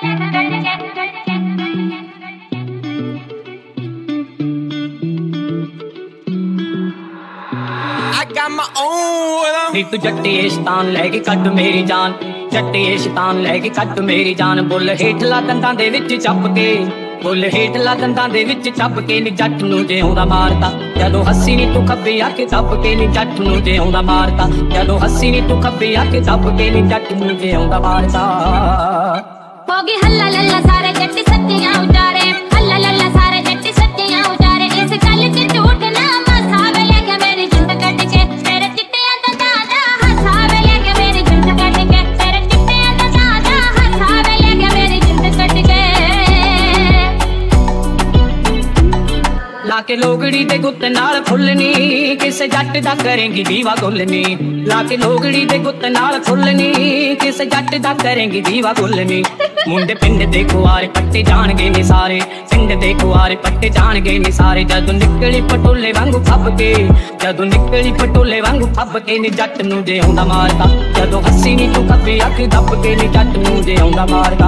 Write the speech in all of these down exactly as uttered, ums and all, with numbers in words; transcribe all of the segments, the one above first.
ਨੀ ਤੂੰ ਜੱਟੀਏ ਸ਼ੈਤਾਨ ਲੈ ਕੇ ਕੱਢ ਮੇਰੀ ਜਾਨ, ਜੱਟੀਏ ਸ਼ੈਤਾਨ ਲੈ ਕੇ ਕੱਢ ਮੇਰੀ ਜਾਨ। ਬੁੱਲ ਹੇਠਲਾ ਦੰਦਾਂ ਦੇ ਵਿੱਚ ਚੱਪ ਕੇ, ਬੁੱਲ ਹੇਠਲਾ ਦੰਦਾਂ ਦੇ ਵਿੱਚ ਚੱਪ ਕੇ ਨੀ ਜੱਟ ਨੂੰ ਜਿਉਂਦਾ ਮਾਰਤਾ। ਜਦੋਂ ਹੱਸੀ ਨੀ ਤੂੰ ਖੱਬੀ ਆ ਕੇ ਦੱਬ ਕੇ ਨੀ ਜੱਟ ਨੂੰ ਜਿਉਂਦਾ ਮਾਰਤਾ। ਜਦੋਂ ਹੱਸੀ ਨੀ ਤੂੰ ਖੱਬੀ ਆ ਕੇ ਦੱਬ ਕੇ ਨੀ ਜੱਟ ਨੂੰ ਜਿਉਂਦਾ ਮਾਰਤਾ। ਹੋ ਗਈ ਹੱਲਾ ਲੱਲਾ ਸਾਰੇ ਜੱਟ ਸੱਚੀਆਂ ਉਚਾਰੇ, ਹੱਲਾ ਲੱਲਾ ਸਾਰੇ ਜੱਟ ਸੱਚੀਆਂ ਉਚਾਰੇ। ਇਸ ਗੱਲ ਚ ਝੂਠ ਨਾ ਮਸਾਵੇ ਲੈ ਕੇ ਮੇਰੀ ਜਿੰਦ ਕੱਢ ਕੇ, ਤੇਰੇ ਚਿੱਟਿਆਂ ਦਾ ਦਾਦਾ ਹਸਾਵੇ ਲੈ ਕੇ ਮੇਰੀ ਜਿੰਦ ਕੱਢ ਕੇ, ਤੇਰੇ ਚਿੱਟਿਆਂ ਦਾ ਦਾਦਾ ਹਸਾਵੇ ਲੈ ਕੇ ਮੇਰੀ ਜਿੰਦ ਕੱਢ ਕੇ। ਲਾ ਕੇ ਲੋਗੜੀ ਦੇ ਗੁੱਤ ਨਾਲ ਫੁੱਲਨੀ, ਕਿਸੇ ਜੱਟ ਦਾ ਕਰੇਂਗੀ ਦੀਵਾ ਗੁੱਲਨੀ। ਲਾ ਕੇ ਲੋਗੜੀ ਦੇ ਗੁੱਤ ਨਾਲ ਫੁੱਲਨੀ, ਕਿਸੇ ਜੱਟ ਦਾ ਕਰੇਂਗੀ ਦੀਵਾ ਗੁੱਲਨੀ। ਮੁੰਡੇ ਪਿੰਡ ਦੇ ਕੁਆਰੇ ਪੱਟੇ ਜਾਣਗੇ ਨੀ ਸਾਰੇ, ਪਿੰਡ ਦੇ ਕੁਆਰੇ ਪੱਟੇ ਜਾਣਗੇ ਨੀ ਸਾਰੇ। ਜਦੋਂ ਨਿਕਲੀ ਪਟੋਲੇ ਵਾਂਗੂ ਫੱਬ ਕੇ, ਜਦੋਂ ਨਿਕਲੀ ਪਟੋਲੇ ਵਾਂਗੂ ਫੱਬ ਕੇ ਨੀ ਜੱਟ ਨੂੰ ਜਿਉਂਦਾ ਮਾਰਦਾ। ਜਦੋਂ ਹੱਸੀ ਨੀ ਤੂੰ ਖੱਬੀ ਅੱਖ ਦੱਬ ਕੇ ਨੀ ਜੱਟ ਨੂੰ ਜਿਉਂਦਾ ਮਾਰਦਾ।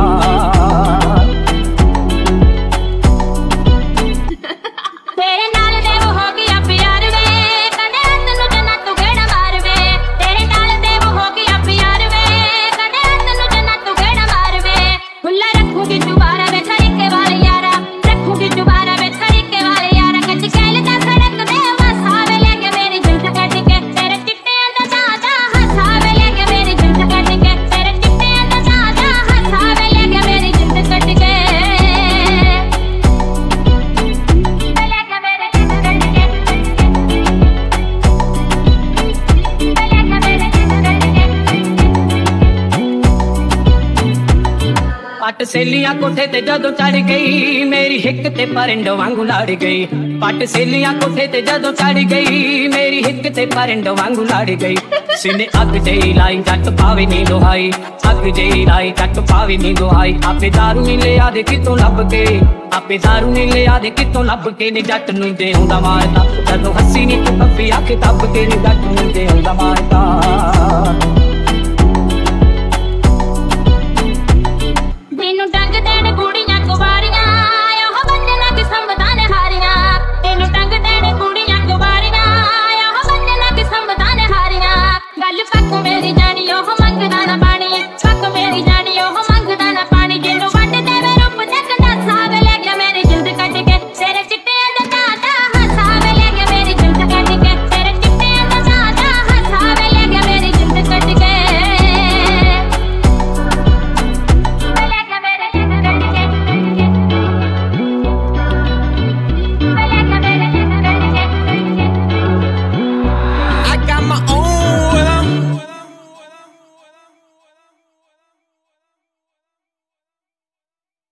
ਪੱਟ ਸੇਲੀਆਂ ਕੋਠੇ ਤੇ ਜਦੋਂ ਚੜ ਗਈ, ਮੇਰੀ ਹਿੱਕ ਤੇ ਪਰਿੰਡ ਵਾਂਗੂ ਲੜ ਗਈ। ਪੱਟ ਸੇਲੀਆਂ ਕੋਠੇ ਤੇ ਜਦੋਂ ਚੜ ਗਈ, ਮੇਰੀ ਹਿੱਕ ਤੇ ਪਰਿੰਡ ਵਾਂਗੂ ਲੜ ਗਈ। ਸੀਨੇ ਅੱਗ ਜਈ ਲਾਈ ਜੱਟ ਪਾਵੇ ਨੀ ਦੁਹਾਈ, ਅੱਗ ਜਈ ਲਾਈ ਜੱਟ ਪਾਵੇ ਨੀ ਦੁਹਾਈ। ਆਪੇ ਦਾਰੂ ਨੀ ਲਿਆ ਦੇ ਕਿਤੋਂ ਲੱਭ ਕੇ, ਆਪੇ ਦਾਰੂ ਨੀ ਲਿਆ ਦੇ ਕਿਤੋਂ ਲੱਭ ਕੇ ਨੀ ਜੱਟ ਨੂੰ ਜਿਉਂਦਾ ਮਾਰਦਾ। ਜਦੋਂ ਹੱਸੀ ਨੀ ਤੂੰ ਖੱਬੀ ਅੱਖ ਦੱਬ ਕੇ ਨੀ ਜੱਟ ਨੂੰ ਜਿਉਂਦਾ ਮਾਰਦਾ।